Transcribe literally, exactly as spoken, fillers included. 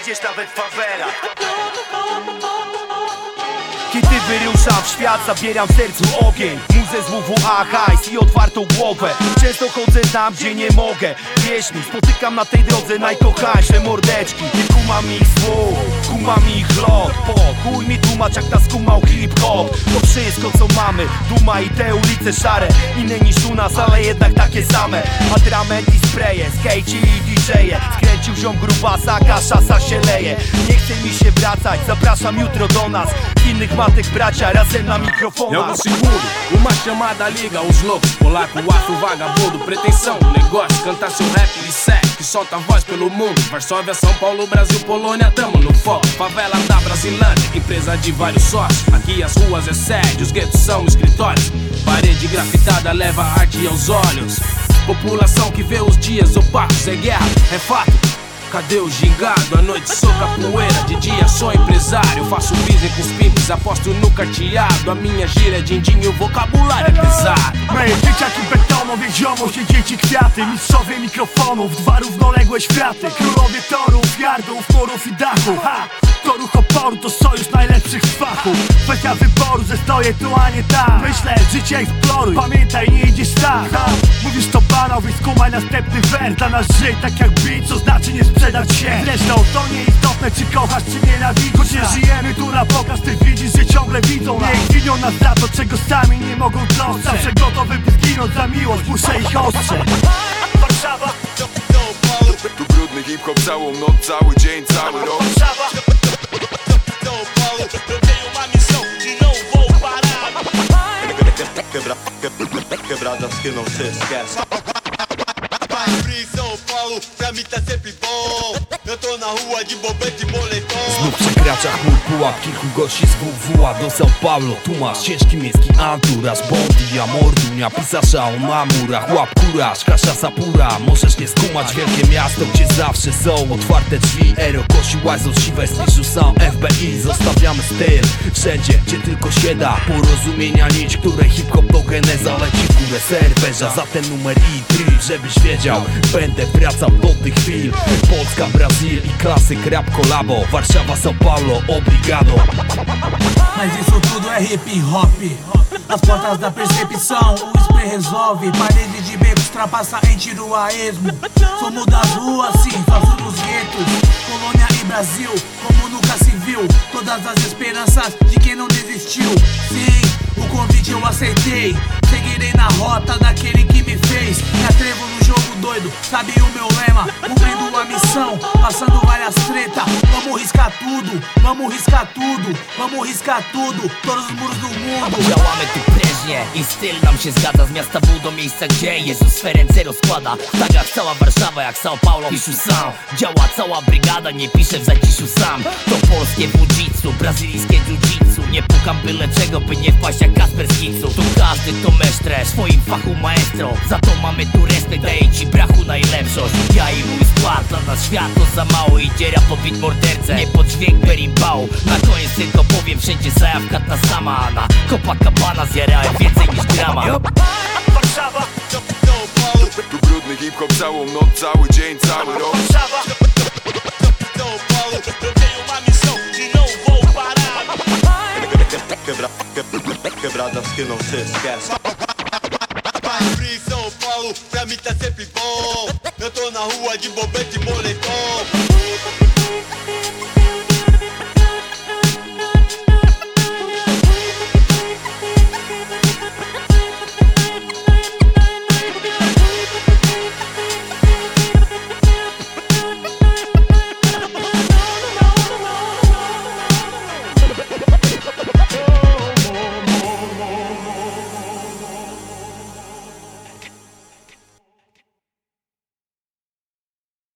znajdziesz nawet w fawelach. Kiedy wyruszam w świat, zabieram w sercu ogień. Muzę z W W A, hajs i otwartą głowę. Często chodzę tam, gdzie nie mogę. Wierz mi, spotykam na tej drodze najkochańsze mordeczki. Nie kumam ich słów, kumam ich lot. Po chuj mi tłumacz, jak nas kumał hip-hop. To wszystko co mamy, duma i te ulice szare. Inne niż u nas, ale jednak takie same. Atrament i spreje, skejci i D J-e. Skręcił ziom grubasa, kaszasa się leje. Nie chce mi się wracać, zapraszam jutro do nas. Innych matek bracia, razem na mikrofonach. É o segundo, uma chamada liga os loucos. Polaco, afro, vagabundo, pretensão, negócio, cantar seu rap e segue, que solta a voz pelo mundo. Varsóvia, São Paulo, Brasil, Polônia, tamo no foco. Favela da Brasilândia, empresa de vários sócios. Aqui as ruas é sede, os guetos são escritórios. Parede grafitada leva a arte aos olhos. População que vê os dias opacos, é guerra, é fato. Cadê o gingado? À noite sou capoeira, de dia sou empresário. Faço business com os pimpes, aposto no carteado. A minha gira é din-din, o vocabulário é pesado. Moje dzieciaki betonowie, ziomo, dzieci kwiaty. Mistrzowie mikrofonów, dwa równoległe światy. Królowie torów, yardów, murów i dachu. Ha! To ruch oporu, to sojusz najlepszych z fachu. Kwestia wyboru, że stoję tu, a nie tam. Myślę, życie eksploruj, pamiętaj, nie idziesz tak. Ha! Mówisz to banał, więc skumaj następny wers. Dla nas żyj tak jak bić, co znaczy nie sprzedać się. Zresztą to nieistotne, czy kochasz, czy nienawidzisz. Choć nie żyjemy tu na pokaz, ty widzisz, że ciągle widzą nas. Niech winią nas za to, czego sami nie mogą dostać. Zawsze gotowy by zginąć za miłość, muszę ich ostrzec. Warszawa, tu brudny hip-hop całą noc, cały dzień, cały rok. Warszawa, Quebradas que não se esquece. Vai frio São Paulo, pra mim tá sempre bom. Eu tô na rua de bobete e moletom. Znów przekracza chmur pułap, kilku gości z W W A do São Paulo. Tu masz ciężki miejski anturaż, Bondi, Amordunia, pisarza o mamurach. Łap kuraż, kasza sapura, możesz nie skumać. Wielkie miasto, gdzie zawsze są otwarte drzwi. Ero, Kosi, Łajzo, Siwe, Sliszu, są F B I. Zostawiamy styl wszędzie, gdzie tylko się da. Porozumienia nić, której hip-hop to geneza. Leci w górę serwerza, za ten numer i trip, żebyś wiedział. Będę wracał do tych chwil. Polska, Brazil i klasyk rap kolabo. Warszawa, São Paulo, obrigado. Mas isso tudo é hip hop. As portas da percepção, o spray resolve. Parede de beco ultrapassa em tiro a esmo. Somos das ruas, sim, faço nos guetos. Polônia e Brasil, como nunca se viu. Todas as esperanças de quem não desistiu. Sim, o convite eu aceitei. Seguirei na rota daquele que me fez. Me atrevo no jogo doido, sabe o meu lema. Cumprindo a missão, passando várias tretas. Vamos riscar tudo, vamos riscar tudo. Vamos riscar tudo, todos os muros do mundo. Działamy tu prężnie i styl nam się zgadza. Z miasta W do miejsca, gdzie Jezus swe ręce rozkłada. Tak jak cała Warszawa, jak São Paulo, piszę sam. Działa cała brygada, nie piszę w zaciszu sam. To polskie bujitsu, brazylijskie jiu-jitsu. Nie pukam byle czego, by nie wpaść jak Kasper z Hitsu. Tu każdy to mestre, w swoim fachu maestro. Za to mamy tu respekt, daje ci brachu najlepszość. Ja i mój skład, dla nas świat to za mało. Idzie rap pod beat morderce, nie pod dźwięk berimbału. Na koniec tylko powiem, wszędzie zajawka ta sama. A na Copacabana zjarałem więcej niż grama. Warszawa, Tu brudny hip-hop całą noc, cały dzień, cały rok. Warszawa, São Paulo, eu tenho uma missão e não vou parar. Quebra, quebra, quebradas que não se esquece. Vai frio São Paulo, pra mim tá sempre bom. Eu tô na rua de bobete e moletom.